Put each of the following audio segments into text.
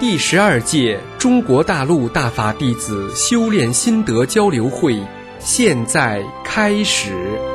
第12届中国大陆大法弟子修炼心得交流会现在开始。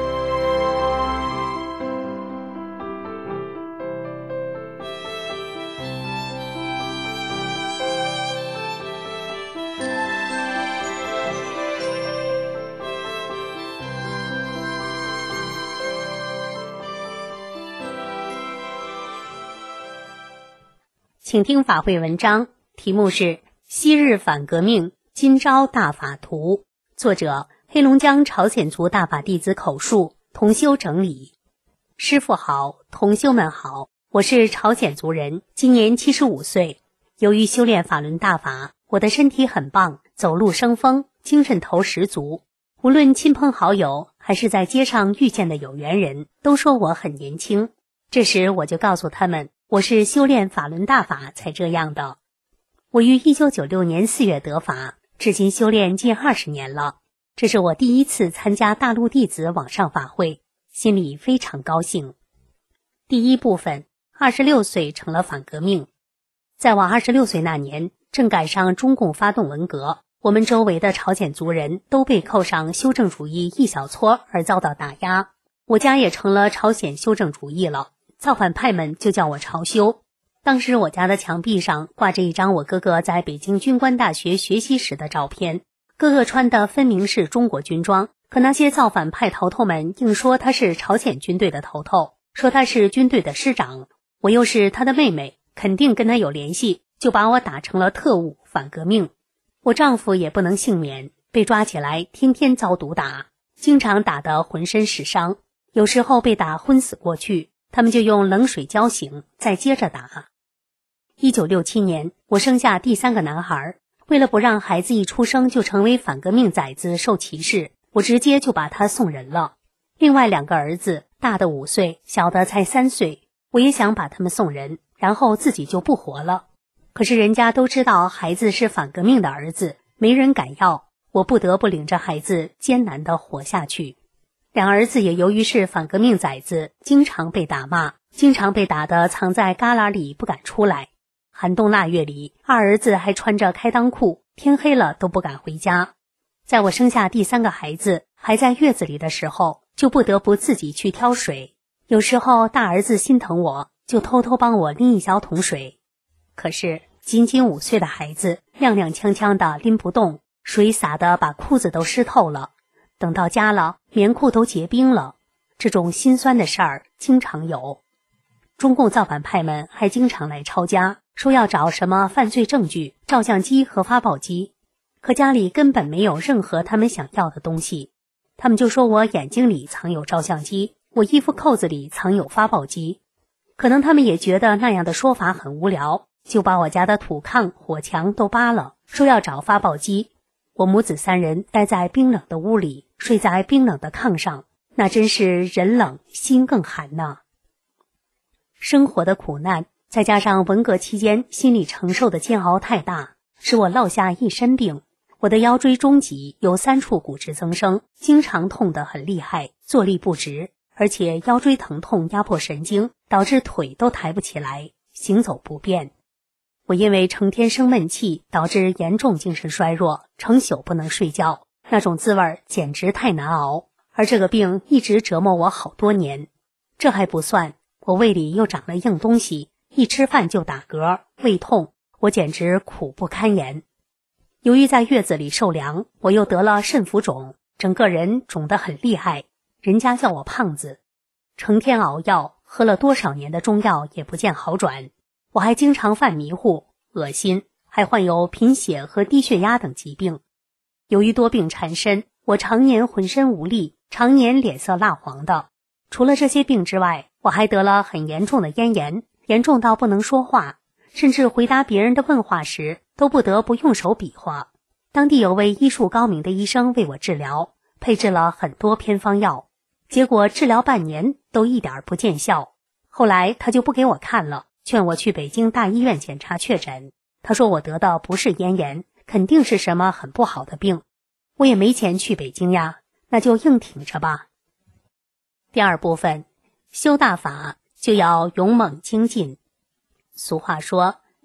请听法会文章，题目是《昔日反革命，今朝大法图》，作者黑龙江朝鲜族大法弟子口述，同修整理。师父好，同修们好，我是朝鲜族人，今年75岁。由于修炼法轮大法，我的身体很棒，走路生风，精神头十足。无论亲朋好友还是在街上遇见的有缘人，都说我很年轻。这时我就告诉他们，我是修炼法轮大法才这样的。我于1996年4月得法，至今修炼近20年了。这是我第一次参加大陆弟子网上法会，心里非常高兴。第一部分，26岁成了反革命。在我26岁那年，正赶上中共发动文革，我们周围的朝鲜族人都被扣上修正主义一小撮而遭到打压，我家也成了朝鲜修正主义了。造反派们就叫我朝修。当时我家的墙壁上挂着一张我哥哥在北京军官大学学习时的照片，哥哥穿的分明是中国军装，可那些造反派头头们硬说他是朝鲜军队的头头，说他是军队的师长，我又是他的妹妹，肯定跟他有联系，就把我打成了特务反革命。我丈夫也不能幸免，被抓起来天天遭毒打，经常打得浑身是伤，有时候被打昏死过去，他们就用冷水浇醒，再接着打。1967年，我生下第3个男孩，为了不让孩子一出生就成为反革命崽子受歧视，我直接就把他送人了。另外2个儿子，大的5岁，小的才3岁，我也想把他们送人，然后自己就不活了。可是人家都知道孩子是反革命的儿子，没人敢要，我不得不领着孩子艰难地活下去。2儿子也由于是反革命崽子，经常被打骂，经常被打得藏在旮旯里不敢出来。寒冬腊月里，2儿子还穿着开裆裤，天黑了都不敢回家。在我生下第3个孩子还在月子里的时候，就不得不自己去挑水。有时候大儿子心疼我，就偷偷帮我拎一小桶水。可是仅仅5岁的孩子踉踉跄跄的拎不动，水洒得把裤子都湿透了。等到家了，棉裤都结冰了。这种心酸的事儿经常有。中共造反派们还经常来抄家，说要找什么犯罪证据、照相机和发报机。可家里根本没有任何他们想要的东西。他们就说我眼睛里藏有照相机，我衣服扣子里藏有发报机。可能他们也觉得那样的说法很无聊，就把我家的土炕、火墙都扒了，说要找发报机。我母子3人待在冰冷的屋里，睡在冰冷的炕上，那真是人冷心更寒呐。生活的苦难，再加上文革期间心理承受的煎熬太大，使我落下一身病。我的腰椎中脊有3处骨质增生，经常痛得很厉害，坐立不直，而且腰椎疼痛压迫神经，导致腿都抬不起来，行走不便。我因为成天生闷气，导致严重精神衰弱，成宿不能睡觉，那种滋味简直太难熬，而这个病一直折磨我好多年。这还不算，我胃里又长了硬东西，一吃饭就打嗝，胃痛，我简直苦不堪言。由于在月子里受凉，我又得了肾浮肿，整个人肿得很厉害，人家叫我胖子。成天熬药，喝了多少年的中药也不见好转。我还经常犯迷糊、恶心，还患有贫血和低血压等疾病。由于多病缠身，我常年浑身无力，常年脸色蜡黄的。除了这些病之外，我还得了很严重的咽炎，严重到不能说话，甚至回答别人的问话时都不得不用手比划。当地有位医术高明的医生为我治疗，配制了很多偏方药，结果治疗半年都一点不见效。后来他就不给我看了，劝我去北京大医院检查确诊。他说我得的不是咽炎，肯定是什么很不好的病。我也没钱去北京呀，那就硬挺着吧。第2部分，修大法就要勇猛精进。俗话说，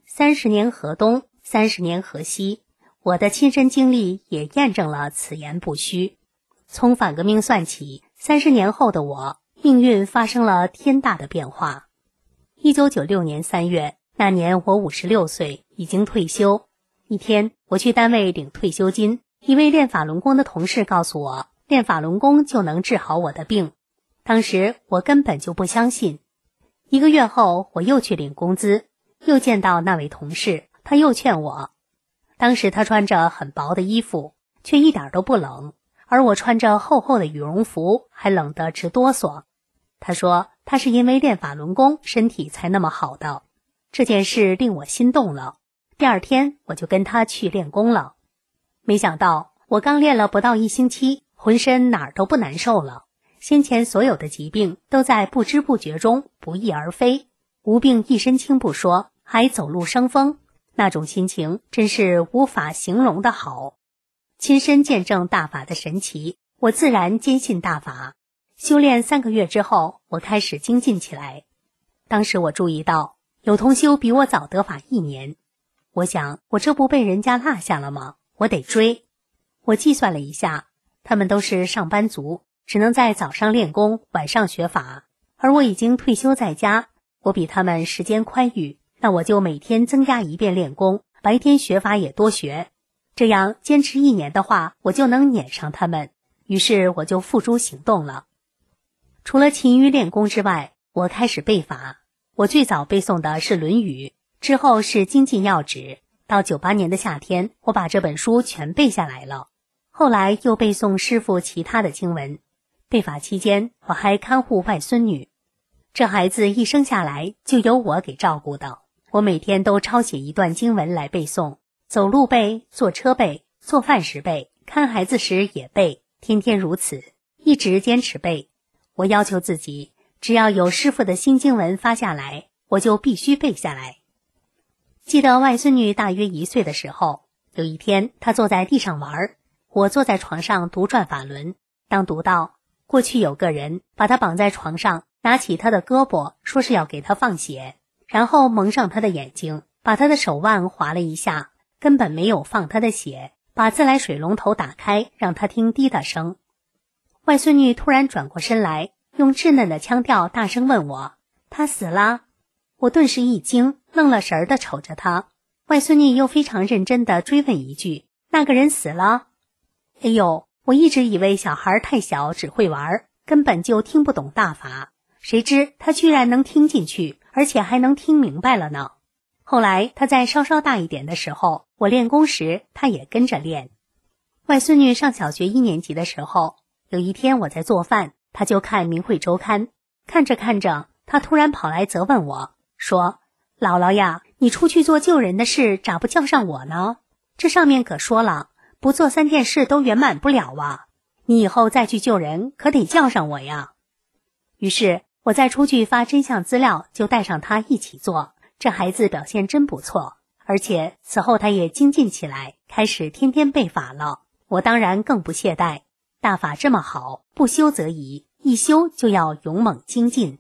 30年河东，30年河西，我的亲身经历也验证了此言不虚。从反革命算起，30年后的我，命运发生了天大的变化。1996年3月，那年我56岁，已经退休。一天，我去单位领退休金，一位练法轮功的同事告诉我，练法轮功就能治好我的病。当时我根本就不相信。1个月后，我又去领工资，又见到那位同事，他又劝我。当时他穿着很薄的衣服，却一点都不冷，而我穿着厚厚的羽绒服，还冷得直哆嗦。他说他是因为练法轮功，身体才那么好的。这件事令我心动了。第2天我就跟他去练功了。没想到我刚练了不到1星期，浑身哪儿都不难受了。先前所有的疾病都在不知不觉中不翼而飞，无病一身轻不说，还走路生风，那种心情真是无法形容的好。亲身见证大法的神奇，我自然坚信大法。修炼3个月之后，我开始精进起来。当时我注意到有同修比我早得法1年，我想我这不被人家落下了吗？我得追。我计算了一下，他们都是上班族，只能在早上练功，晚上学法，而我已经退休在家，我比他们时间宽裕，那我就每天增加1遍练功，白天学法也多学，这样坚持1年的话，我就能撵上他们。于是我就付诸行动了。除了勤于练功之外，我开始背法。我最早背诵的是《论语》，之后是《精进要旨》，到98年的夏天，我把这本书全背下来了。后来又背诵师父其他的经文。背法期间，我还看护外孙女。这孩子一生下来就由我给照顾的。我每天都抄写一段经文来背诵，走路背，坐车背，做饭时背，看孩子时也背，天天如此，一直坚持背。我要求自己，只要有师父的新经文发下来，我就必须背下来。记得外孙女大约1岁的时候，有一天她坐在地上玩，我坐在床上读转法轮。当读到过去有个人把她绑在床上，拿起她的胳膊，说是要给她放血，然后蒙上她的眼睛，把她的手腕划了一下，根本没有放她的血，把自来水龙头打开，让她听滴答声。外孙女突然转过身来，用稚嫩的腔调大声问我，她死了？我顿时一惊，愣了神儿地瞅着她。外孙女又非常认真地追问一句，那个人死了？哎呦，我一直以为小孩太小只会玩，根本就听不懂大法，谁知他居然能听进去，而且还能听明白了呢。后来他在稍稍大一点的时候，我练功时他也跟着练。外孙女上小学1年级的时候，有一天我在做饭，他就看明慧周刊，看着看着，他突然跑来责问我，说，姥姥呀，你出去做救人的事咋不叫上我呢？这上面可说了，不做3件事都圆满不了啊，你以后再去救人可得叫上我呀。于是我再出去发真相资料，就带上他一起做。这孩子表现真不错，而且此后他也精进起来，开始天天背法了。我当然更不懈怠，大法这么好，不修则已，一修就要勇猛精进。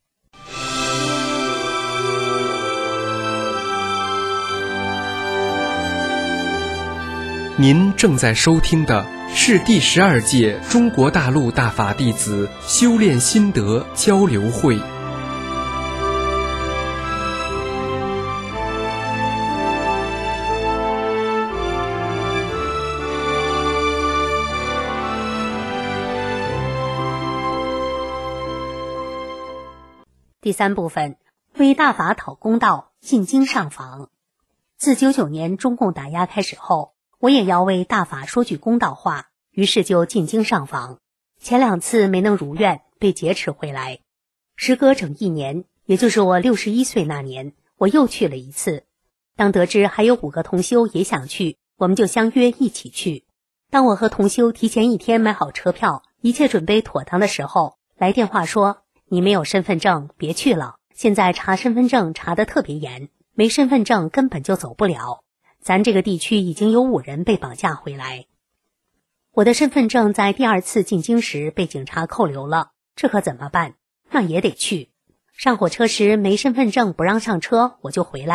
您正在收听的是第12届中国大陆大法弟子修炼心得交流会。 第3部分，为大法讨公道，进京上访。自99年中共打压开始后，我也要为大法说句公道话，于是就进京上访。前2次没能如愿，被劫持回来。时隔整1年，也就是我61岁那年，我又去了1次。当得知还有5个同修也想去，我们就相约一起去。当我和同修提前1天买好车票，一切准备妥当的时候，来电话说，你没有身份证，别去了，现在查身份证查得特别严，没身份证根本就走不了。咱这个地区已经有5人被绑架回来。我的身份证在第2次进京时被警察扣留了，这可怎么办？那也得去。上火车时没身份证不让上车，我就回来，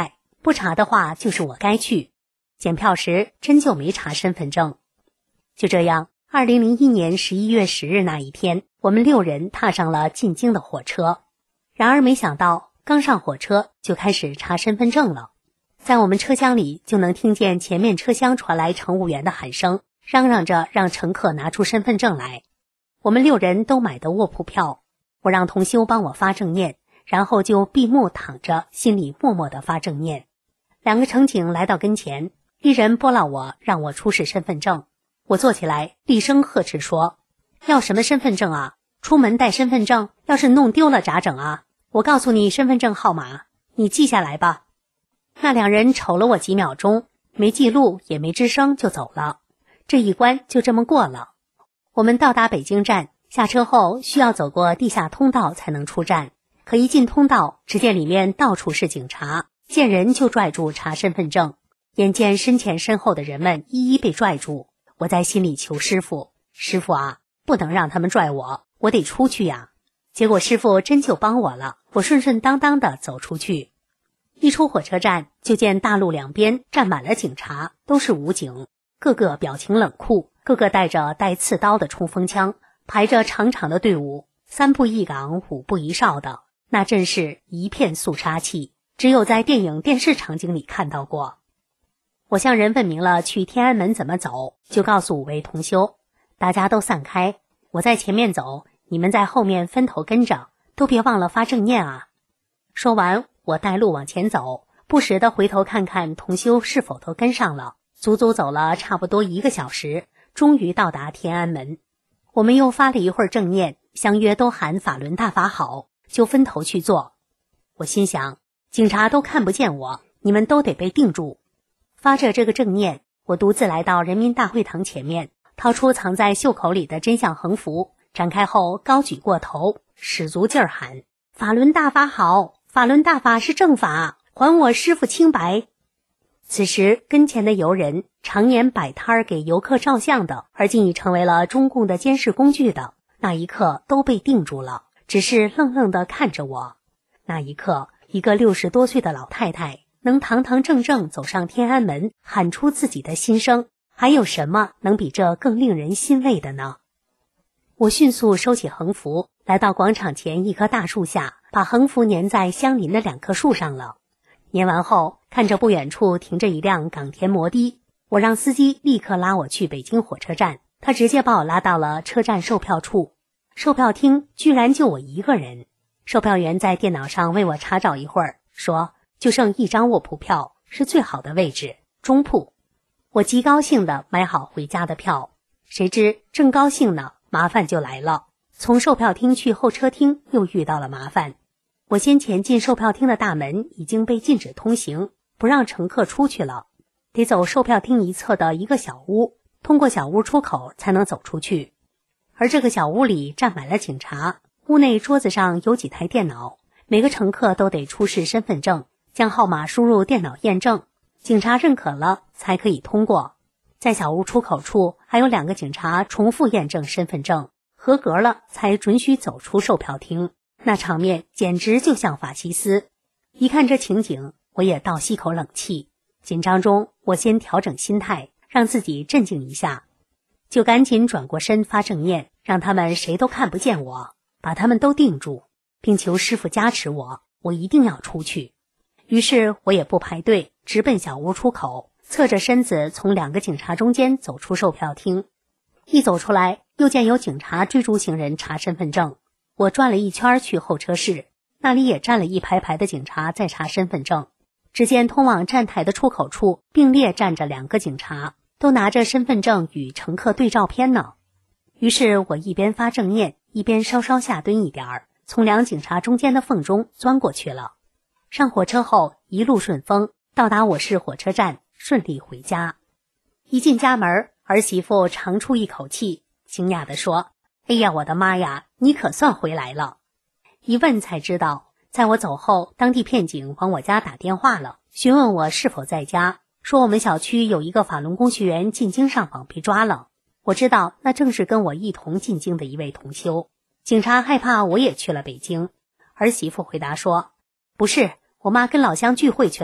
不查的话就是我该去。检票时真就没查身份证。就这样，2001年11月10日那一天，我们6人踏上了进京的火车。然而没想到，刚上火车就开始查身份证了。在我们车厢里就能听见前面车厢传来乘务员的喊声，嚷嚷着让乘客拿出身份证来。我们6人都买的卧铺票，我让同修帮我发正念，然后就闭目躺着，心里默默地发正念。2个乘警来到跟前，一人拨拉我，让我出示身份证。我坐起来，厉声呵斥说：“要什么身份证啊？出门带身份证，要是弄丢了咋整啊？我告诉你身份证号码，你记下来吧。”那2人瞅了我几秒钟，没记录也没吱声就走了。这一关就这么过了。我们到达北京站，下车后需要走过地下通道才能出站。可一进通道，只见里面到处是警察，见人就拽住查身份证。眼见身前身后的人们一一被拽住，我在心里求师父：“师父啊，不能让他们拽我，我得出去呀。”结果师父真就帮我了，我顺顺当当地走出去。一出火车站，就见大路两边站满了警察，都是武警，个个表情冷酷，个个带着带刺刀的冲锋枪，排着长长的队伍，3步一岗5步一哨的，那真是一片肃杀气，只有在电影电视场景里看到过。我向人问明了去天安门怎么走，就告诉5位同修：“大家都散开，我在前面走，你们在后面分头跟着，都别忘了发正念啊。”说完，我带路往前走，不时地回头看看同修是否都跟上了。足足走了差不多1个小时，终于到达天安门。我们又发了一会儿正念，相约都喊法轮大法好，就分头去做。我心想，警察都看不见我，你们都得被定住。发着这个正念，我独自来到人民大会堂前面，掏出藏在袖口里的真相横幅，展开后高举过头，使足劲儿喊：“法轮大法好，法轮大法是正法，还我师父清白。”此时跟前的游人，常年摆摊儿给游客照相的，而今已成为了中共的监视工具的，那一刻都被定住了，只是愣愣地看着我。那一刻，一个60多岁的老太太能堂堂正正走上天安门，喊出自己的心声，还有什么能比这更令人欣慰的呢？我迅速收起横幅，来到广场前一棵大树下，把横幅粘在相邻的2棵树上了。粘完后，看着不远处停着一辆港田摩的，我让司机立刻拉我去北京火车站，他直接把我拉到了车站售票处。售票厅居然就我一个人，售票员在电脑上为我查找一会儿，说就剩1张卧铺票，是最好的位置，中铺。我极高兴地买好回家的票，谁知正高兴呢，麻烦就来了。从售票厅去候车厅又遇到了麻烦。我先前进售票厅的大门已经被禁止通行，不让乘客出去了，得走售票厅一侧的一个小屋，通过小屋出口才能走出去。而这个小屋里站满了警察，屋内桌子上有几台电脑，每个乘客都得出示身份证，将号码输入电脑验证，警察认可了才可以通过。在小屋出口处还有2个警察重复验证身份证，合格了才准许走出售票厅。那场面简直就像法西斯。一看这情景，我也倒吸口冷气。紧张中，我先调整心态，让自己镇静一下，就赶紧转过身发正念，让他们谁都看不见我，把他们都定住，并求师父加持我一定要出去。于是我也不排队，直奔小屋出口，侧着身子从2个警察中间走出售票厅。一走出来，又见有警察追逐行人查身份证。我转了一圈去候车室，那里也站了一排排的警察在查身份证。只见通往站台的出口处并列站着2个警察，都拿着身份证与乘客对照片呢。于是我一边发正念，一边稍稍下蹲一点儿，从2警察中间的缝中钻过去了。上火车后一路顺风，到达我市火车站，顺利回家。一进家门，儿媳妇长出一口气，惊讶地说：“哎呀，我的妈呀，你可算回来了。”一问才知道，在我走后，当地片警往我家打电话了，询问我是否在家，说我们小区有一个法轮功学员进京上访被抓了。我知道那正是跟我一同进京的一位同修。警察害怕我也去了北京。儿媳妇回答说：“不是，我妈跟老乡聚会去了，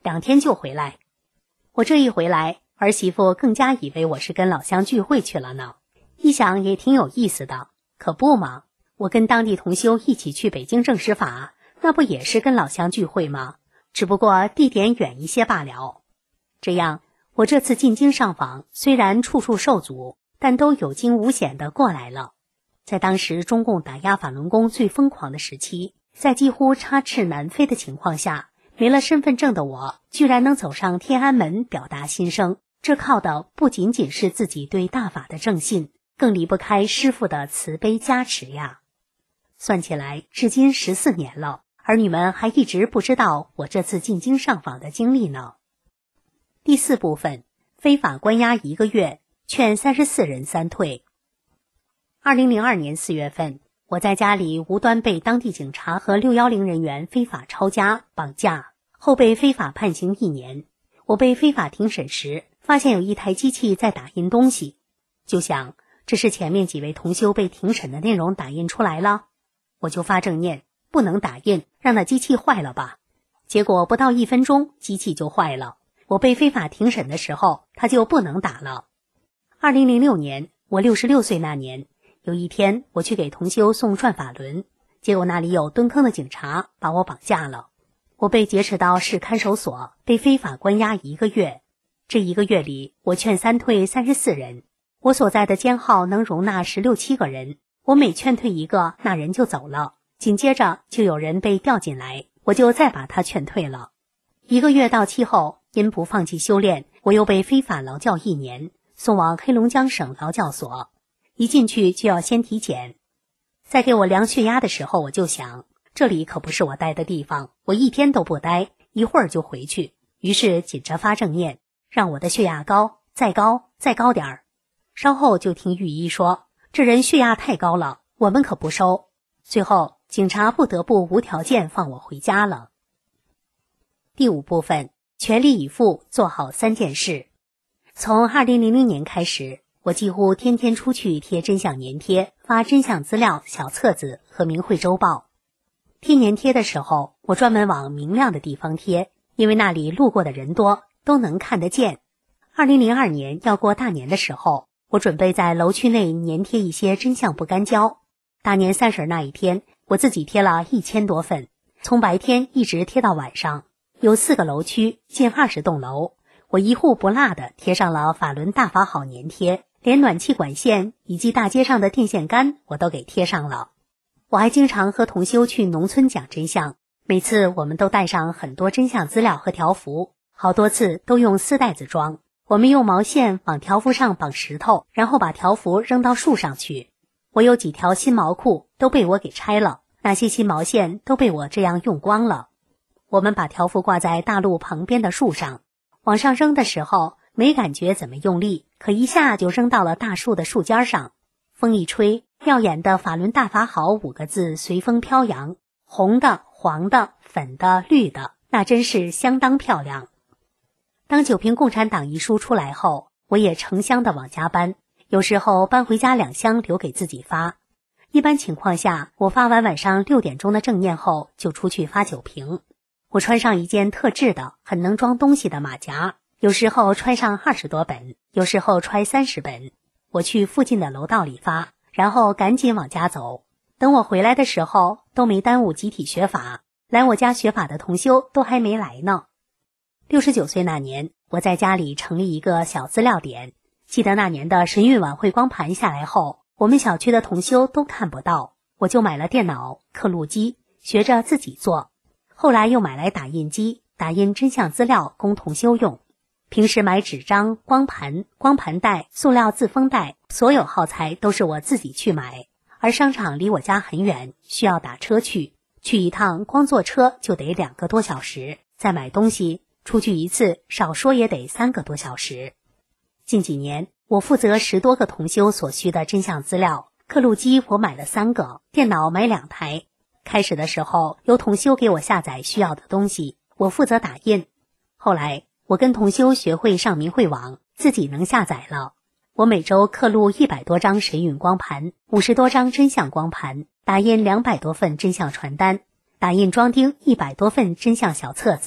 2天就回来。我这一回来，儿媳妇更加以为我是跟老乡聚会去了呢。一想也挺有意思的，可不嘛，我跟当地同修一起去北京政史法，那不也是跟老乡聚会吗？只不过地点远一些罢了。这样，我这次进京上访，虽然处处受阻，但都有惊无险地过来了。在当时中共打压法轮功最疯狂的时期，在几乎插翅难飞的情况下，没了身份证的我，居然能走上天安门表达心声，这靠的不仅仅是自己对大法的正信，更离不开师父的慈悲加持呀。算起来，至今14年了，儿女们还一直不知道我这次进京上访的经历呢。第4部分，非法关押1个月，劝34人3退。2002年4月份，我在家里无端被当地警察和610人员非法抄家、绑架，后被非法判刑1年。我被非法庭审时，发现有一台机器在打印东西，就想这是前面几位同修被庭审的内容打印出来了，我就发正念，不能打印，让那机器坏了吧。结果不到1分钟，机器就坏了。我被非法庭审的时候，它就不能打了。2006年，我66岁那年，有一天我去给同修送转法轮，结果那里有蹲坑的警察把我绑架了。我被劫持到市看守所，被非法关押1个月。这1个月里，我劝3退34人。我所在的监号能容纳16、17个人，我每劝退1个，那人就走了。紧接着就有人被调进来，我就再把他劝退了。1个月到期后，因不放弃修炼，我又被非法劳教1年，送往黑龙江省劳教所。一进去就要先体检。在给我量血压的时候，我就想，这里可不是我待的地方，我1天都不待，一会儿就回去。于是紧着发正念，让我的血压高，再高，再高点儿。稍后就听御医说，这人血压太高了，我们可不收。最后警察不得不无条件放我回家了。第5部分，全力以赴做好3件事。从2000年开始，我几乎天天出去贴真相年贴，发真相资料小册子和明慧周报。贴年贴的时候，我专门往明亮的地方贴，因为那里路过的人多，都能看得见。2002年要过大年的时候，我准备在楼区内粘贴一些真相不干胶。大年30那一天，我自己贴了1000多份，从白天一直贴到晚上。有4个楼区，近20栋楼，我一户不落的贴上了法轮大法好粘贴，连暖气管线以及大街上的电线杆我都给贴上了。我还经常和同修去农村讲真相，每次我们都带上很多真相资料和条幅，好多次都用丝带子装。我们用毛线往条幅上绑石头，然后把条幅扔到树上去。我有几条新毛裤都被我给拆了，那些新毛线都被我这样用光了。我们把条幅挂在大路旁边的树上，往上扔的时候没感觉怎么用力，可一下就扔到了大树的树尖上。风一吹，耀眼的法轮大法好5个字随风飘扬，红的、黄的、粉的、绿的，那真是相当漂亮。当9瓶共产党一书出来后，我也成箱的往家搬，有时候搬回家2箱留给自己发。一般情况下，我发完晚上6点钟的正念后，就出去发9瓶。我穿上一件特制的、很能装东西的马甲，有时候揣上20多本，有时候揣30本。我去附近的楼道里发，然后赶紧往家走。等我回来的时候，都没耽误集体学法，来我家学法的同修都还没来呢。69岁那年，我在家里成立一个小资料点。记得那年的神韵晚会光盘下来后，我们小区的同修都看不到，我就买了电脑、刻录机，学着自己做。后来又买来打印机，打印真相资料供同修用。平时买纸张、光盘、光盘带、塑料自封带，所有耗材都是我自己去买。而商场离我家很远，需要打车去一趟光坐车就得2个多小时，再买东西出去一次少说也得3个多小时。近几年，我负责10多个同修所需的真相资料，刻录机我买了3个，电脑买2台。开始的时候，由同修给我下载需要的东西，我负责打印。后来，我跟同修学会上明慧网，自己能下载了。我每周刻录100多张神韵光盘，50多张真相光盘，打印200多份真相传单，打印装订100多份真相小册子，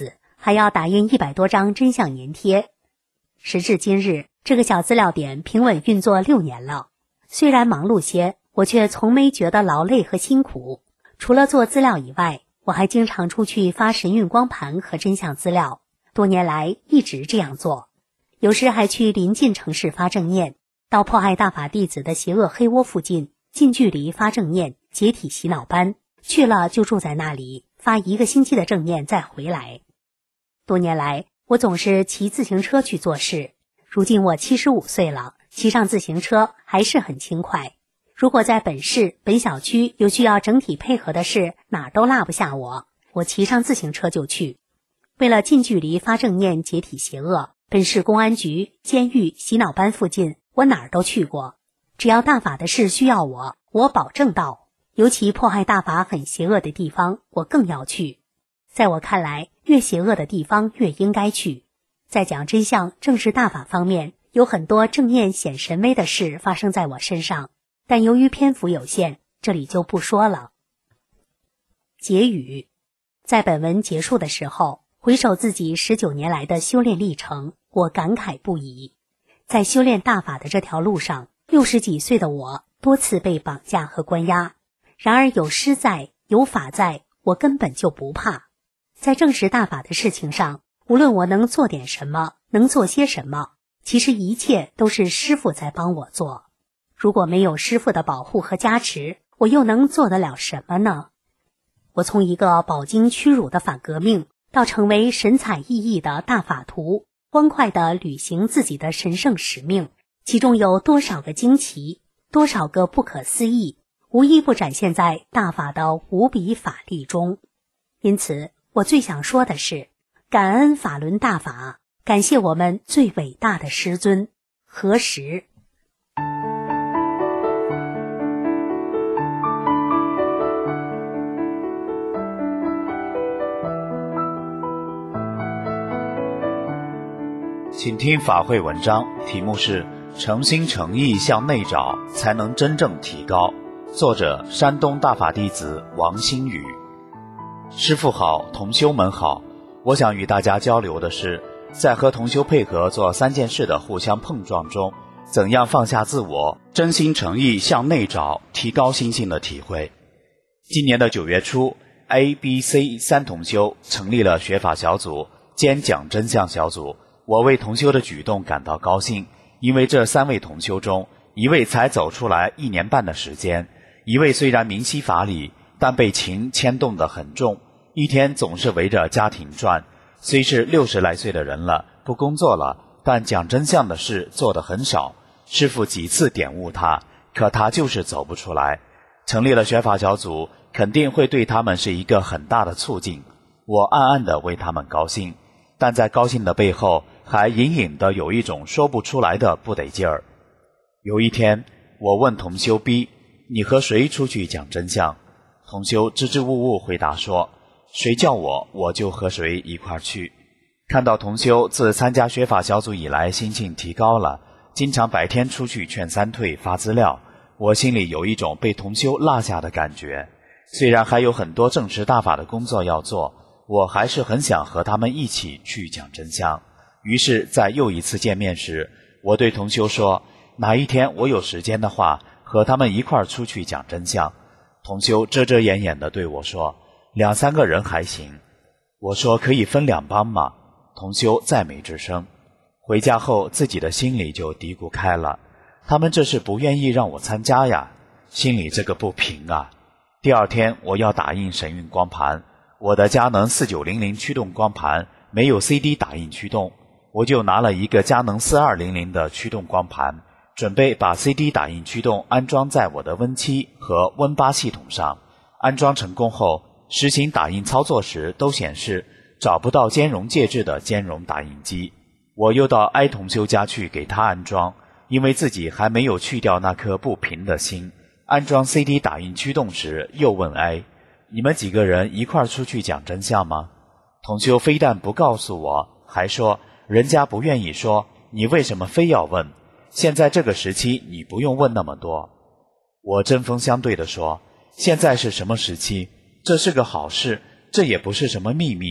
还要打印100多张真相粘贴。时至今日，这个小资料点平稳运作6年了。虽然忙碌些，我却从没觉得劳累和辛苦。除了做资料以外，我还经常出去发神韵光盘和真相资料，多年来一直这样做。有时还去邻近城市发正念，到迫害大法弟子的邪恶黑窝附近，近距离发正念，解体洗脑班，去了就住在那里，发1个星期的正念再回来。多年来，我总是骑自行车去做事。如今我75岁了，骑上自行车还是很轻快。如果在本市、本小区有需要整体配合的事，哪儿都落不下我，我骑上自行车就去。为了近距离发正念解体邪恶，本市公安局、监狱、洗脑班附近，我哪儿都去过。只要大法的事需要我，我保证到。尤其迫害大法很邪恶的地方，我更要去。在我看来，越邪恶的地方越应该去。在讲真相、正视大法方面，有很多正念显神威的事发生在我身上，但由于篇幅有限，这里就不说了。结语。在本文结束的时候，回首自己19年来的修炼历程，我感慨不已。在修炼大法的这条路上，60几岁的我多次被绑架和关押，然而有师在，有法在，我根本就不怕。在正视大法的事情上，无论我能做点什么，能做些什么，其实一切都是师父在帮我做。如果没有师父的保护和加持，我又能做得了什么呢？我从一个饱经屈辱的反革命，到成为神采奕奕的大法徒，欢快地履行自己的神圣使命，其中有多少个惊奇，多少个不可思议，无一不展现在大法的无比法力中。因此，我最想说的是，感恩法轮大法，感谢我们最伟大的师尊何时。 请听法会文章，题目是诚心诚意向内找，才能真正提高。作者：山东大法弟子王新宇。师父好，同修们好。我想与大家交流的是，在和同修配合做3件事的互相碰撞中，怎样放下自我，真心诚意向内找，提高心性的体会。今年的9月初 ，A、B、C 3同修成立了学法小组兼讲真相小组。我为同修的举动感到高兴，因为这3位同修中，一位才走出来1年半的时间，一位虽然明晰法理，但被情牵动得很重，一天总是围着家庭转。虽是60来岁的人了，不工作了，但讲真相的事做得很少。师父几次点悟他，可他就是走不出来。成立了学法小组，肯定会对他们是一个很大的促进。我暗暗地为他们高兴，但在高兴的背后，还隐隐的有一种说不出来的不得劲儿。有一天，我问同修 B：“ 你和谁出去讲真相？”同修支支吾吾回答说：“谁叫我，我就和谁一块儿去。”看到同修自参加学法小组以来心性提高了，经常白天出去劝3退发资料，我心里有一种被同修落下的感觉。虽然还有很多正实大法的工作要做，我还是很想和他们一起去讲真相。于是在又一次见面时，我对同修说，哪一天我有时间的话，和他们一块儿出去讲真相。同修遮遮掩掩地对我说，2、3个人还行。我说可以分2帮吗？同修再没吱声。回家后自己的心里就嘀咕开了，他们这是不愿意让我参加呀，心里这个不平啊。第2天我要打印神韵光盘，我的佳能4900驱动光盘没有 CD 打印驱动，我就拿了一个佳能4200的驱动光盘，准备把 CD 打印驱动安装在我的Win7和Win8系统上。安装成功后，实行打印操作时都显示找不到兼容介质的兼容打印机。我又到 I 同修家去给他安装，因为自己还没有去掉那颗不平的心。安装 CD 打印驱动时又问 I： 你们几个人一块儿出去讲真相吗？同修非但不告诉我，还说人家不愿意说，你为什么非要问？现在这个时期你不用问那么多。我针锋相对地说，现在是什么时期？这是个好事，这也不是什么秘密。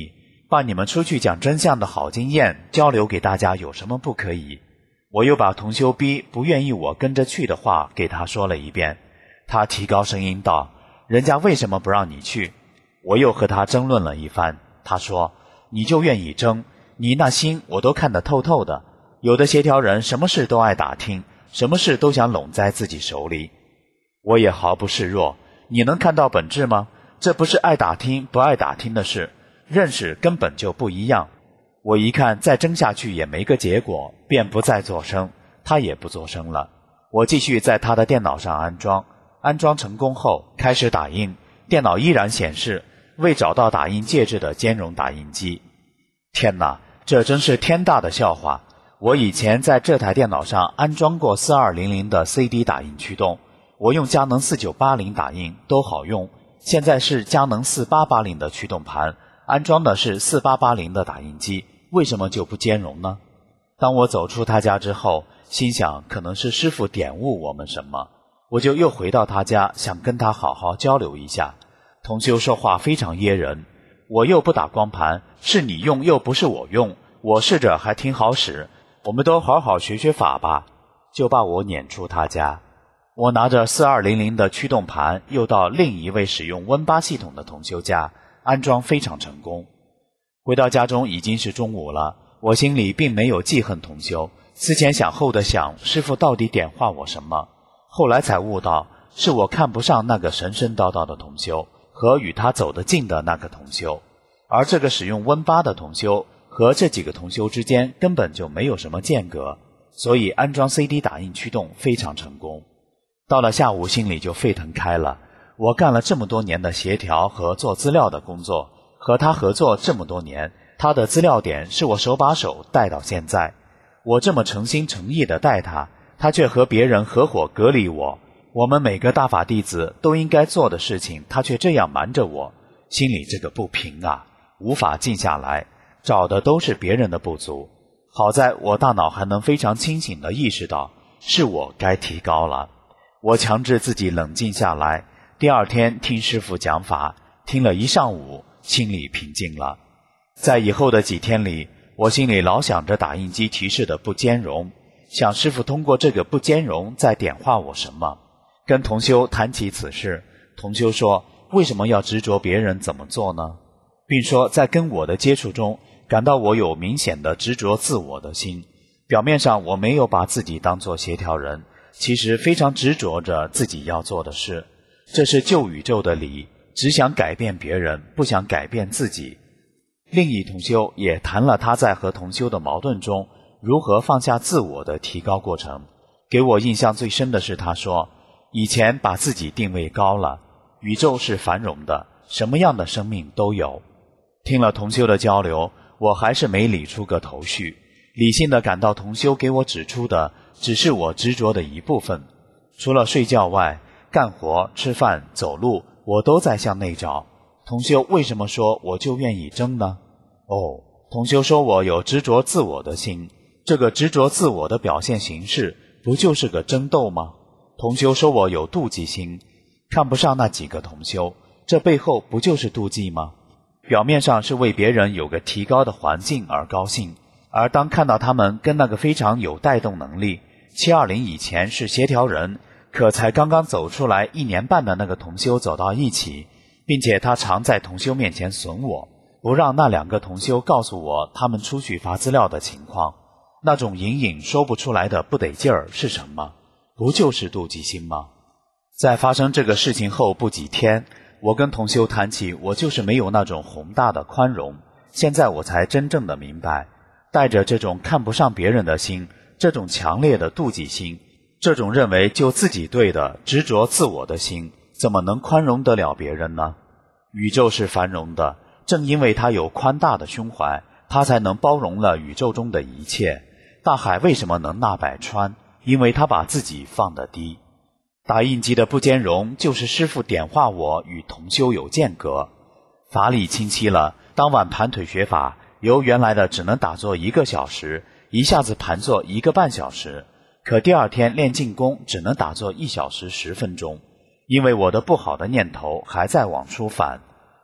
把你们出去讲真相的好经验交流给大家有什么不可以？我又把同修逼不愿意我跟着去的话给他说了一遍。他提高声音道：人家为什么不让你去？我又和他争论了一番。他说：你就愿意争，你那心我都看得透透的。有的协调人什么事都爱打听，什么事都想拢在自己手里。我也毫不示弱。你能看到本质吗？这不是爱打听不爱打听的事，认识根本就不一样。我一看再争下去也没个结果，便不再作声，他也不作声了。我继续在他的电脑上安装，安装成功后开始打印，电脑依然显示未找到打印介质的兼容打印机。天哪，这真是天大的笑话！我以前在这台电脑上安装过4200的 CD 打印驱动，我用佳能4980打印都好用，现在是佳能4880的驱动盘，安装的是4880的打印机，为什么就不兼容呢？当我走出他家之后，心想可能是师父点悟我们什么，我就又回到他家，想跟他好好交流一下。同修说话非常噎人，我又不打光盘，是你用又不是我用，我试着还挺好使，我们都好好学学法吧，就把我撵出他家。我拿着4200的驱动盘又到另一位使用Win8系统的同修家，安装非常成功。回到家中已经是中午了，我心里并没有记恨同修，思前想后的想师父到底点化我什么，后来才悟到是我看不上那个神神叨叨的同修和与他走得近的那个同修，而这个使用Win8的同修和这几个同修之间根本就没有什么间隔，所以安装 CD 打印驱动非常成功。到了下午心里就沸腾开了，我干了这么多年的协调和做资料的工作，和他合作这么多年，他的资料点是我手把手带到现在，我这么诚心诚意地带他，他却和别人合伙隔离我，我们每个大法弟子都应该做的事情，他却这样瞒着我，心里这个不平啊，无法静下来，找的都是别人的不足。好在我大脑还能非常清醒地意识到是我该提高了。我强制自己冷静下来，第二天听师父讲法，听了一上午，心里平静了。在以后的几天里，我心里老想着打印机提示的不兼容，想师父通过这个不兼容再点化我什么。跟同修谈起此事，同修说为什么要执着别人怎么做呢？并说在跟我的接触中感到我有明显的执着自我的心，表面上我没有把自己当作协调人，其实非常执着着自己要做的事，这是旧宇宙的理，只想改变别人，不想改变自己。另一同修也谈了他在和同修的矛盾中如何放下自我的提高过程。给我印象最深的是他说，以前把自己定位高了，宇宙是繁荣的，什么样的生命都有。听了同修的交流，我还是没理出个头绪，理性的感到同修给我指出的只是我执着的一部分，除了睡觉外，干活、吃饭、走路，我都在向内找。同修为什么说我就愿意争呢？同修说我有执着自我的心，这个执着自我的表现形式不就是个争斗吗？同修说我有妒忌心，看不上那几个同修，这背后不就是妒忌吗？表面上是为别人有个提高的环境而高兴，而当看到他们跟那个非常有带动能力720以前是协调人，可才刚刚走出来1年半的那个同修走到一起，并且他常在同修面前损我，不让那2个同修告诉我他们出去发资料的情况，那种隐隐说不出来的不得劲儿是什么？不就是妒忌心吗？在发生这个事情后不几天，我跟同修谈起我就是没有那种宏大的宽容，现在我才真正的明白，带着这种看不上别人的心，这种强烈的妒忌心，这种认为就自己对的执着自我的心，怎么能宽容得了别人呢？宇宙是繁荣的，正因为它有宽大的胸怀，它才能包容了宇宙中的一切。大海为什么能纳百川？因为它把自己放得低。打印机的不兼容，就是师父点化我与同修有间隔。法理清晰了，当晚盘腿学法，由原来的只能打坐1个小时，一下子盘坐1个半小时，可第二天练静功只能打坐1小时10分钟，因为我的不好的念头还在往出返。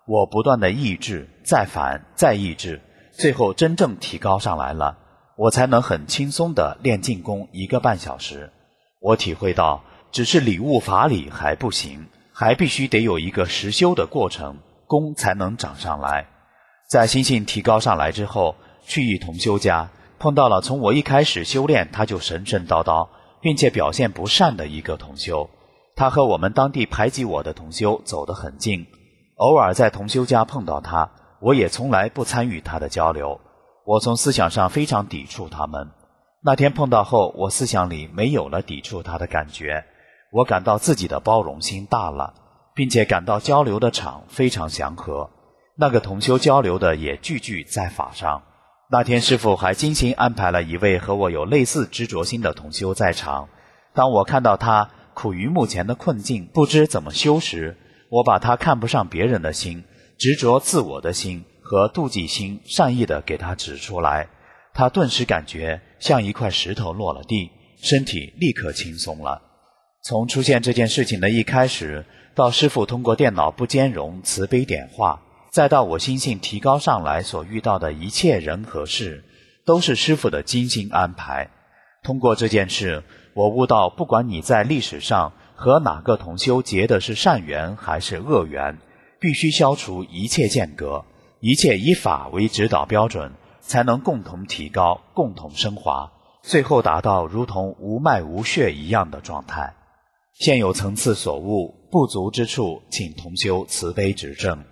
我不断的抑制，再反，再抑制，最后真正提高上来了，我才能很轻松地练静功1个半小时。我体会到，只是理悟法理还不行，还必须得有一个实修的过程，功才能长上来。在心性提高上来之后，去一同修家，碰到了从我一开始修炼他就神神叨叨，并且表现不善的一个同修。他和我们当地排挤我的同修走得很近，偶尔在同修家碰到他，我也从来不参与他的交流。我从思想上非常抵触他们。那天碰到后，我思想里没有了抵触他的感觉，我感到自己的包容心大了，并且感到交流的场非常祥和。那个同修交流的也句句在法上。那天师父还精心安排了一位和我有类似执着心的同修在场。当我看到他苦于目前的困境，不知怎么修时，我把他看不上别人的心，执着自我的心和妒忌心善意地给他指出来，他顿时感觉像一块石头落了地，身体立刻轻松了。从出现这件事情的一开始，到师父通过电脑不兼容慈悲点化，再到我心性提高上来所遇到的一切人和事，都是师父的精心安排。通过这件事，我悟到不管你在历史上和哪个同修结的是善缘还是恶缘，必须消除一切间隔，一切以法为指导标准，才能共同提高，共同升华，最后达到如同无脉无血一样的状态。现有层次所悟，不足之处，请同修慈悲指正。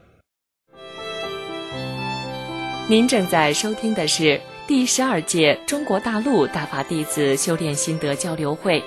您正在收听的是第12届中国大陆大法弟子修炼心得交流会。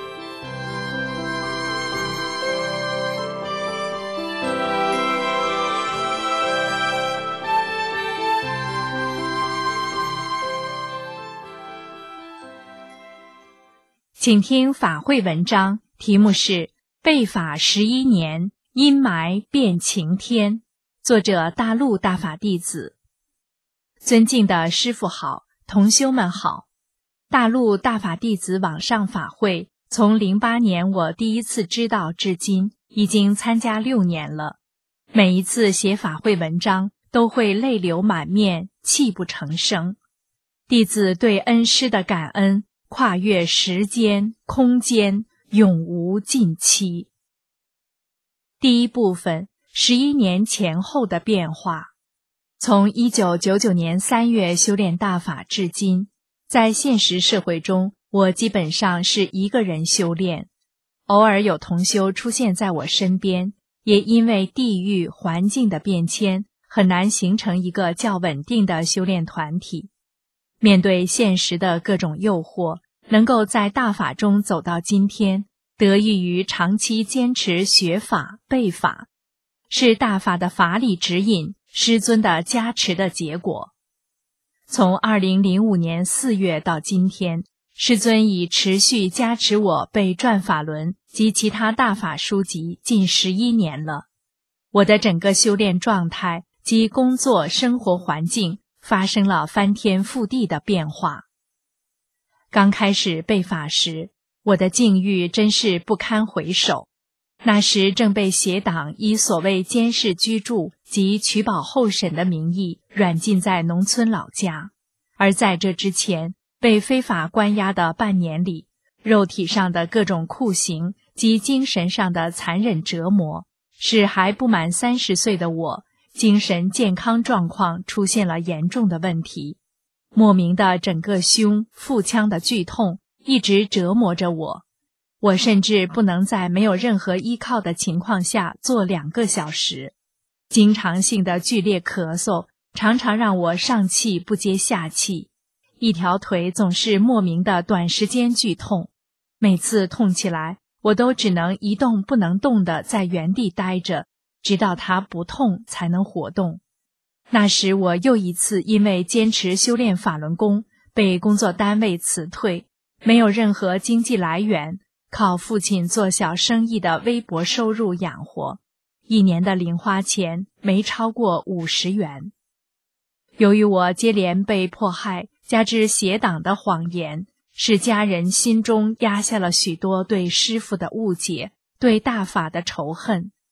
请听法会文章，题目是背法11年，阴霾变晴天，作者大陆大法弟子。尊敬的师父好，同修们好。大陆大法弟子网上法会从08年我第一次知道至今，已经参加6年了。每一次写法会文章都会泪流满面，泣不成声。弟子对恩师的感恩跨越时间、空间，永无尽期。第一部分，11年前后的变化。从1999年3月修炼大法至今，在现实社会中，我基本上是一个人修炼，偶尔有同修出现在我身边，也因为地域环境的变迁，很难形成一个较稳定的修炼团体。面对现实的各种诱惑，能够在大法中走到今天，得益于长期坚持学法背法，是大法的法理指引，师尊的加持的结果。从2005年4月到今天，师尊已持续加持我背转法轮及其他大法书籍近11年了。我的整个修炼状态及工作生活环境发生了翻天覆地的变化。刚开始背法时，我的境遇真是不堪回首。那时正被邪党以所谓监视居住及取保候审的名义软禁在农村老家，而在这之前被非法关押的半年里，肉体上的各种酷刑及精神上的残忍折磨，使还不满30岁的我精神健康状况出现了严重的问题。莫名的整个胸、腹腔的剧痛一直折磨着我，我甚至不能在没有任何依靠的情况下坐2个小时。经常性的剧烈咳嗽常常让我上气不接下气，一条腿总是莫名的短时间剧痛，每次痛起来我都只能一动不能动地在原地待着，直到它不痛才能活动。那时我又一次因为坚持修炼法轮功，被工作单位辞退，没有任何经济来源，靠父亲做小生意的微薄收入养活，1年的零花钱没超过50元。由于我接连被迫害，加之邪党的谎言，使家人心中压下了许多对师父的误解，对大法的仇恨。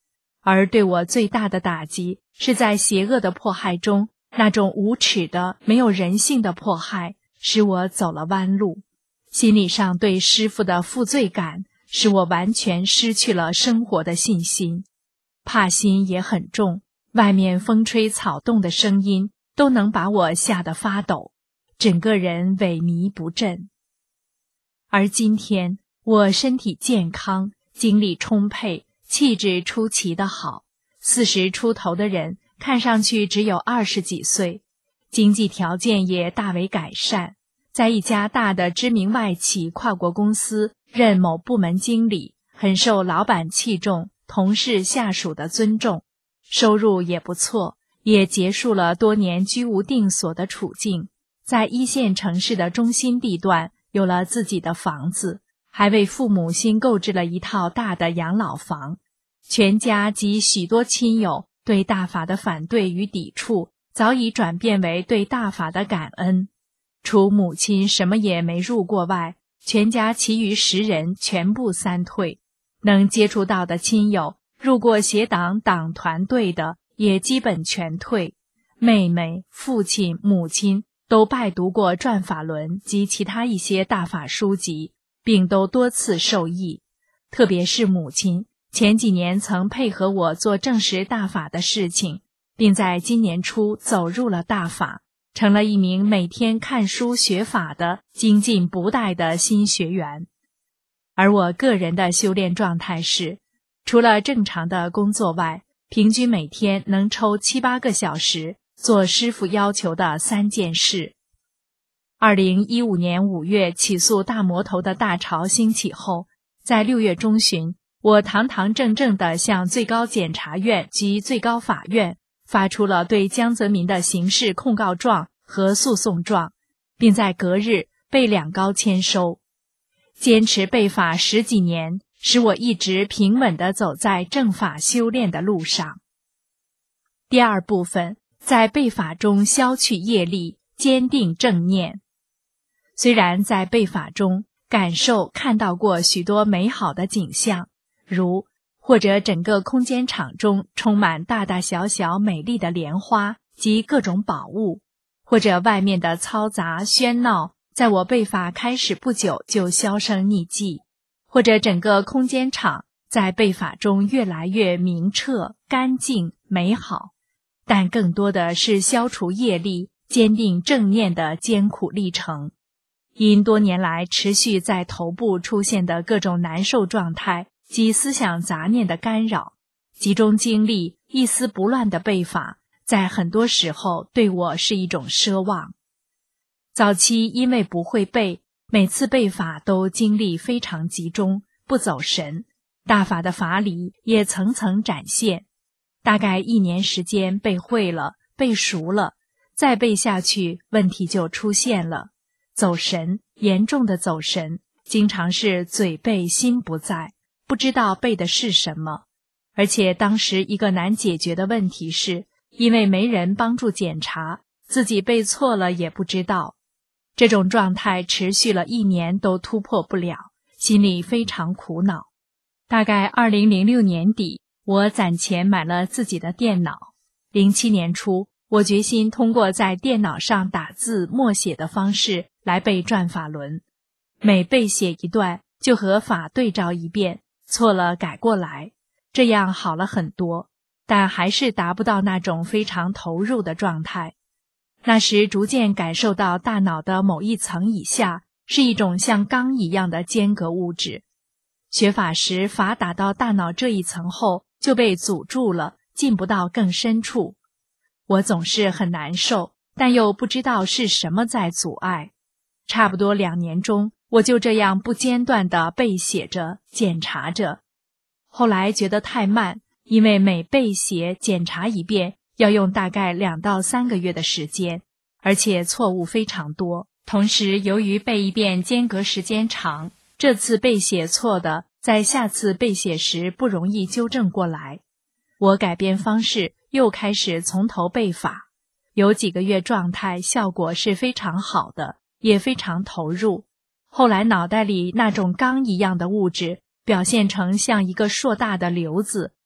而对我最大的打击是在邪恶的迫害中，那种无耻的、没有人性的迫害使我走了弯路。心理上对师父的负罪感使我完全失去了生活的信心，怕心也很重，外面风吹草动的声音都能把我吓得发抖，整个人萎靡不振。而今天我身体健康，精力充沛，气质出奇的好，40出头的人看上去只有20几岁，经济条件也大为改善，在一家大的知名外企跨国公司任某部门经理，很受老板器重，同事下属的尊重，收入也不错，也结束了多年居无定所的处境，在1线城市的中心地段有了自己的房子，还为父母新购置了一套大的养老房。全家及许多亲友对大法的反对与抵触早已转变为对大法的感恩。除母亲什么也没入过外，全家其余10人全部3退，能接触到的亲友入过协党党团队的也基本全退，妹妹、父亲、母亲都拜读过《转法轮》及其他一些大法书籍，并都多次受益。特别是母亲，前几年曾配合我做证实大法的事情，并在今年初走入了大法，成了一名每天看书学法的精进不怠的新学员。而我个人的修炼状态是，除了正常的工作外，平均每天能抽7、8个小时做师父要求的3件事。2015年5月起诉大魔头的大潮兴起后，在6月中旬，我堂堂正正地向最高检察院及最高法院发出了对江泽民的刑事控告状和诉讼状，并在隔日被2高签收。坚持背法10几年，使我一直平稳地走在正法修炼的路上。第二部分，在背法中消去业力，坚定正念。虽然在背法中感受看到过许多美好的景象，如或者整个空间场中充满大大小小美丽的莲花及各种宝物，或者外面的嘈杂喧闹在我背法开始不久就销声匿迹，或者整个空间场在背法中越来越明澈、干净、美好，但更多的是消除业力、坚定正念的艰苦历程。因多年来持续在头部出现的各种难受状态及思想杂念的干扰，集中精力一丝不乱的背法，在很多时候对我是一种奢望。早期因为不会背，每次背法都精力非常集中，不走神，大法的法理也层层展现。大概1年时间背会了，背熟了，再背下去问题就出现了。走神，严重的走神，经常是嘴背心不在，不知道背的是什么。而且当时一个难解决的问题是，因为没人帮助检查，自己背错了也不知道。这种状态持续了1年都突破不了，心里非常苦恼。大概2006年底，我攒钱买了自己的电脑。07年初，我决心通过在电脑上打字默写的方式来背转法轮，每背写一段就和法对照一遍，错了改过来，这样好了很多，但还是达不到那种非常投入的状态。那时逐渐感受到大脑的某一层以下是一种像钢一样的间隔物质，学法时法打到大脑这一层后就被阻住了，进不到更深处。我总是很难受，但又不知道是什么在阻碍。差不多2年中，我就这样不间断地背写着、检查着。后来觉得太慢，因为每背写检查一遍要用大概2到3个月的时间，而且错误非常多。同时由于背一遍间隔时间长，这次背写错的在下次背写时不容易纠正过来。我改变方式，又开始从头背法，有几个月状态效果是非常好的，也非常投入。后来脑袋里那种钢一样的物质表现成像一个硕大的瘤子，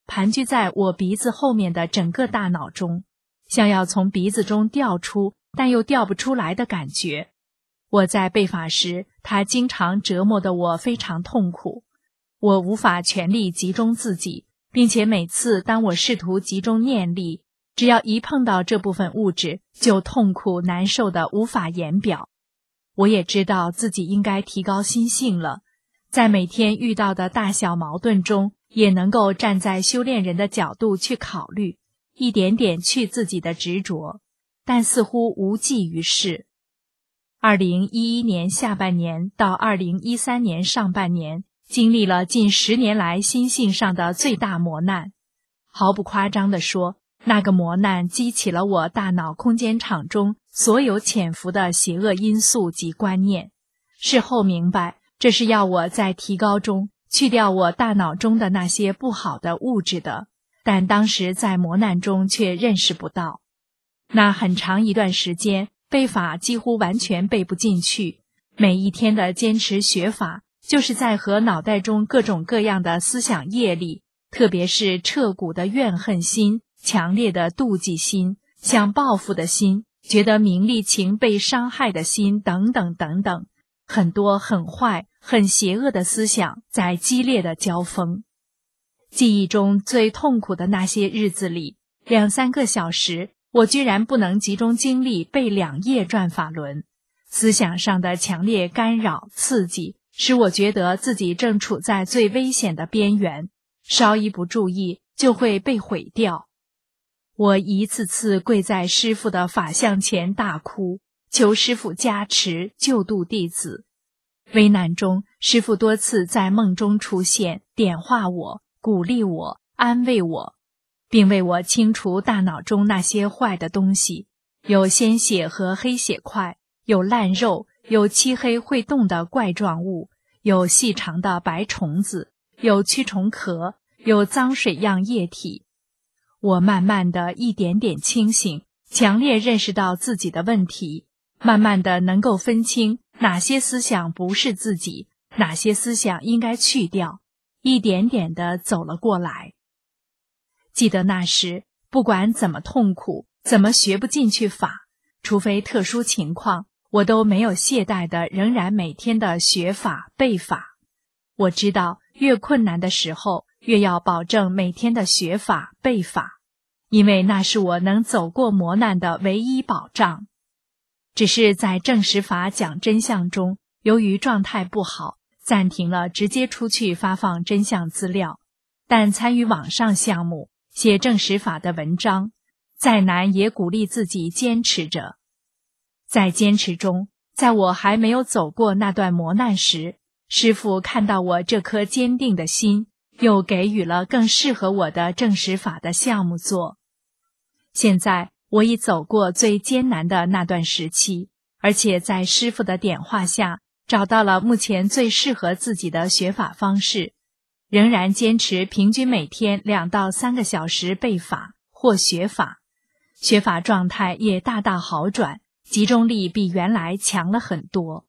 盘踞在我鼻子后面的整个大脑中，像要从鼻子中掉出，但又掉不出来的感觉。我在背法时，它经常折磨得我非常痛苦。我无法全力集中自己，并且每次当我试图集中念力，只要一碰到这部分物质，就痛苦难受得无法言表。我也知道自己应该提高心性了，在每天遇到的大小矛盾中，也能够站在修炼人的角度去考虑，一点点去自己的执着，但似乎无济于事。2011年下半年到2013年上半年，经历了近10年来心性上的最大磨难。毫不夸张地说，那个磨难激起了我大脑空间场中所有潜伏的邪恶因素及观念。事后明白，这是要我在提高中去掉我大脑中的那些不好的物质的，但当时在磨难中却认识不到。那很长一段时间，背法几乎完全背不进去，每一天的坚持学法，就是在和脑袋中各种各样的思想业力，特别是彻骨的怨恨心、强烈的妒忌心、想报复的心、觉得名利情被伤害的心等等等等，很多很坏、很邪恶的思想在激烈的交锋。记忆中最痛苦的那些日子里，2-3个小时，我居然不能集中精力背2页转法轮。思想上的强烈干扰、刺激，使我觉得自己正处在最危险的边缘，稍一不注意就会被毁掉。我一次次跪在师父的法像前大哭，求师父加持救度弟子。危难中，师父多次在梦中出现，点化我，鼓励我，安慰我，并为我清除大脑中那些坏的东西，有鲜血和黑血块，有烂肉，有漆黑会动的怪状物，有细长的白虫子，有蛆虫壳，有脏水样液体。我慢慢的一点点清醒，强烈认识到自己的问题，慢慢的能够分清哪些思想不是自己，哪些思想应该去掉，一点点的走了过来。记得那时，不管怎么痛苦，怎么学不进去法，除非特殊情况，我都没有懈怠的仍然每天的学法背法。我知道越困难的时候，越要保证每天的学法背法，因为那是我能走过磨难的唯一保障。只是在正实法讲真相中，由于状态不好，暂停了直接出去发放真相资料，但参与网上项目，写正实法的文章，再难也鼓励自己坚持着。在坚持中，在我还没有走过那段磨难时，师父看到我这颗坚定的心，又给予了更适合我的正实法的项目做。现在我已走过最艰难的那段时期，而且在师父的点化下，找到了目前最适合自己的学法方式，仍然坚持平均每天2到3个小时背法或学法，学法状态也大大好转，集中力比原来强了很多。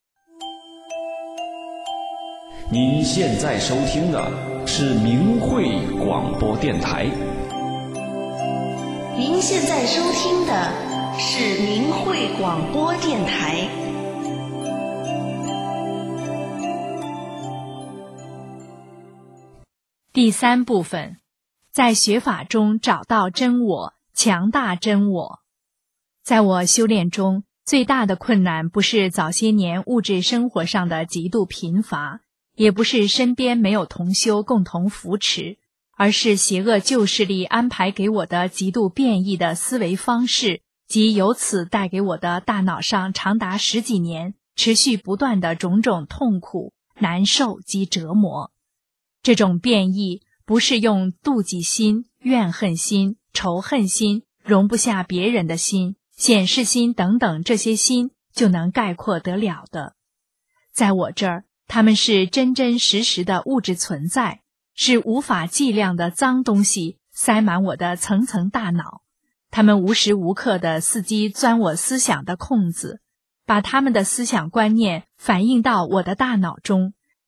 您现在收听的是明慧广播电台。 您现在收听的是明慧广播电台。 第3部分，在学法中找到真我，强大真我。在我修炼中，最大的困难不是早些年物质生活上的极度贫乏，也不是身边没有同修共同扶持，而是邪恶旧势力安排给我的极度变异的思维方式，及由此带给我的大脑上长达10几年持续不断的种种痛苦、难受及折磨。这种变异不是用妒忌心、怨恨心、仇恨心、容不下别人的心、显示心等等这些心就能概括得了的。在我这儿，它们是真真实实的物质存在，是无法计量的脏东西塞满我的层层大脑，它们无时无刻的伺机钻我思想的空子，把他们的思想观念反映到我的大脑中，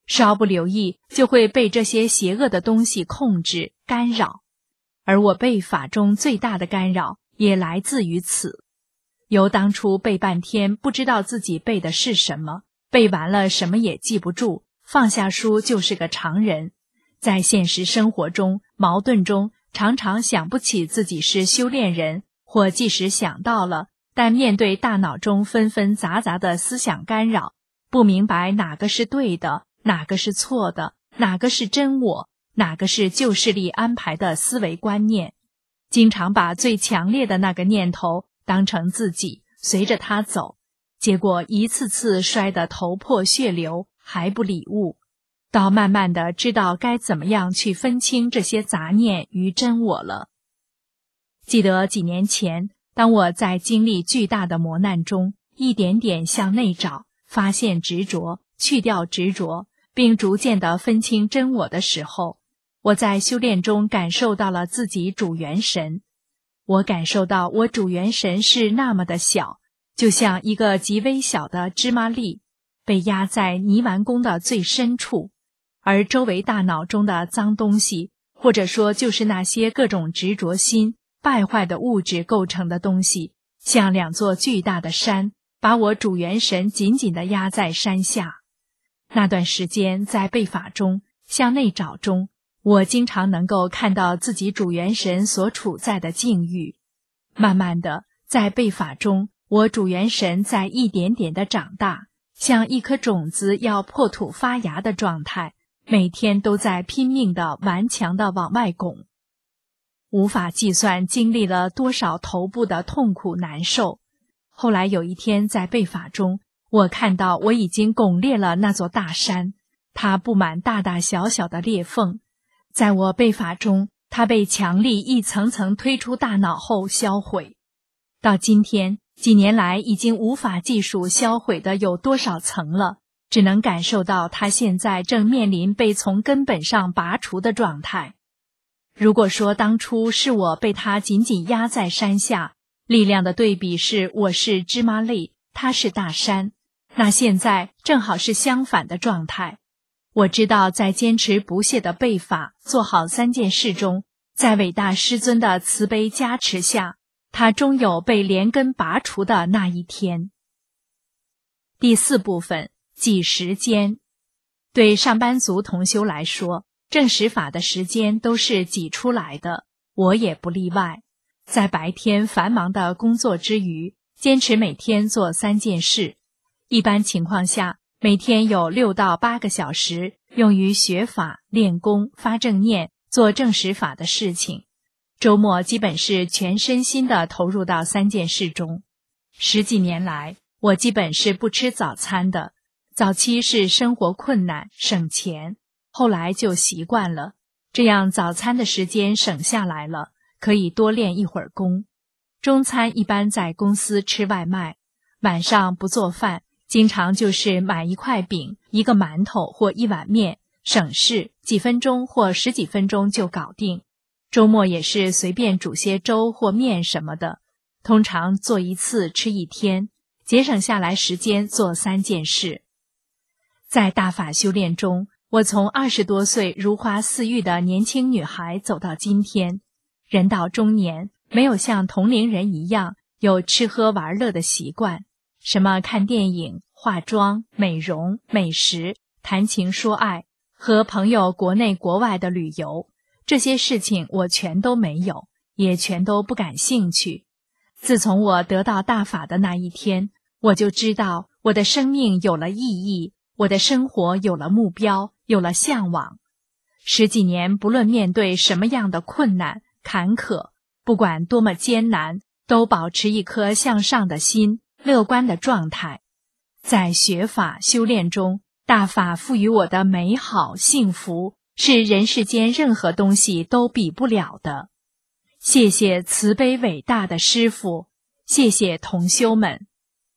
稍不留意就会被这些邪恶的东西控制干扰。而我背法中最大的干扰也来自于此。由当初背半天不知道自己背的是什么，背完了什么也记不住，放下书就是个常人，在现实生活中矛盾中常常想不起自己是修炼人，或即使想到了，但面对大脑中纷纷杂杂的思想干扰，不明白哪个是对的，哪个是错的，哪个是真我，哪个是旧势力安排的思维观念，经常把最强烈的那个念头当成自己，随着它走，结果一次次摔得头破血流，还不理悟，到慢慢的知道该怎么样去分清这些杂念与真我了。记得几年前，当我在经历巨大的磨难中，一点点向内找，发现执着，去掉执着，并逐渐地分清真我的时候，我在修炼中感受到了自己主元神。我感受到我主元神是那么的小，就像一个极微小的芝麻粒，被压在泥丸宫的最深处，而周围大脑中的脏东西，或者说就是那些各种执着心、败坏的物质构成的东西，像两座巨大的山，把我主元神紧紧地压在山下。那段时间在背法中、向内找中，我经常能够看到自己主元神所处在的境遇。慢慢的，在背法中，我主元神在一点点的长大，像一颗种子要破土发芽的状态，每天都在拼命的顽强的往外拱。无法计算经历了多少头部的痛苦难受。后来有一天在背法中，我看到我已经拱裂了那座大山，它布满大大小小的裂缝。在我背法中，它被强力一层层推出大脑后销毁。到今天，几年来已经无法计数销毁的有多少层了，只能感受到它现在正面临被从根本上拔除的状态。如果说当初是我被它紧紧压在山下，力量的对比是我是芝麻粒，它是大山，那现在正好是相反的状态。我知道在坚持不懈的背法，做好3件事中，在伟大师尊的慈悲加持下，它终有被连根拔除的那一天。第4部分，挤时间。对上班族同修来说，正实法的时间都是挤出来的，我也不例外。在白天繁忙的工作之余，坚持每天做3件事。一般情况下，每天有6到8个小时用于学法、练功、发正念、做正实法的事情。周末基本是全身心地投入到3件事中。10几年来，我基本是不吃早餐的。早期是生活困难，省钱，后来就习惯了，这样早餐的时间省下来了，可以多练一会儿功。中餐一般在公司吃外卖，晚上不做饭，经常就是买一块饼、一个馒头或一碗面，省事，几分钟或10几分钟就搞定。周末也是随便煮些粥或面什么的，通常做一次吃1天，节省下来时间做3件事。在大法修炼中，我从20多岁如花似玉的年轻女孩走到今天，人到中年，没有像同龄人一样有吃喝玩乐的习惯，什么看电影、化妆、美容、美食、谈情说爱，和朋友国内国外的旅游，这些事情我全都没有，也全都不感兴趣。自从我得到大法的那一天，我就知道我的生命有了意义，我的生活有了目标，有了向往。10几年，不论面对什么样的困难、坎坷，不管多么艰难，都保持一颗向上的心，乐观的状态。在学法修炼中，大法赋予我的美好幸福，是人世间任何东西都比不了的。谢谢慈悲伟大的师父，谢谢同修们。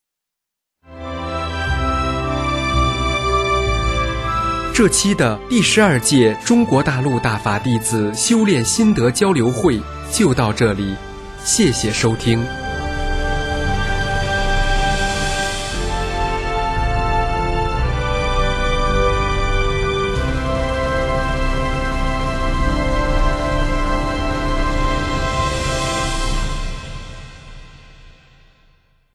这期的第12届中国大陆大法弟子修炼心得交流会就到这里，谢谢收听。